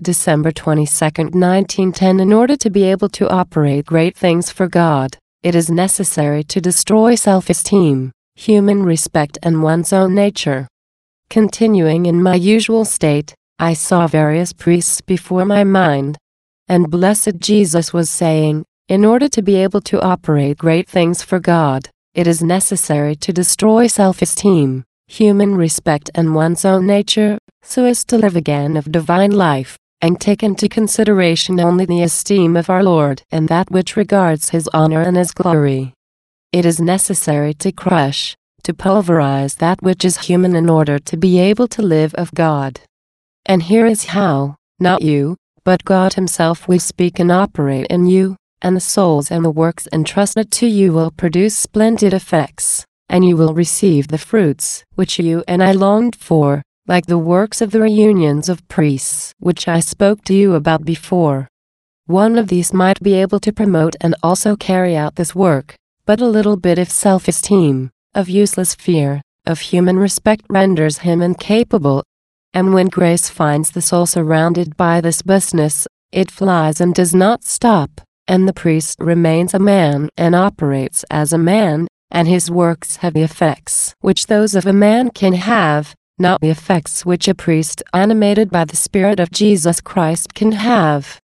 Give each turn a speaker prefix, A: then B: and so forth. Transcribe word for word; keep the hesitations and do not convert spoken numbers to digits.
A: December twenty-second, nineteen ten. In order to be able to operate great things for God, it is necessary to destroy self-esteem, human respect, and one's own nature. Continuing in my usual state, I saw various priests before my mind. And blessed Jesus was saying, in order to be able to operate great things for God, it is necessary to destroy self-esteem, human respect, and one's own nature, so as to live again of divine life, and take into consideration only the esteem of our Lord and that which regards His honor and His glory. It is necessary to crush, to pulverize that which is human in order to be able to live of God. And here is how: not you, but God Himself will speak and operate in you, and the souls and the works entrusted to you will produce splendid effects, and you will receive the fruits which you and I longed for, like the works of the reunions of priests which I spoke to you about before. One of these might be able to promote and also carry out this work, but a little bit of self-esteem, of useless fear, of human respect renders him incapable. And when grace finds the soul surrounded by this business, it flies and does not stop, and the priest remains a man and operates as a man, and his works have the effects which those of a man can have, not the effects which a priest animated by the Spirit of Jesus Christ can have.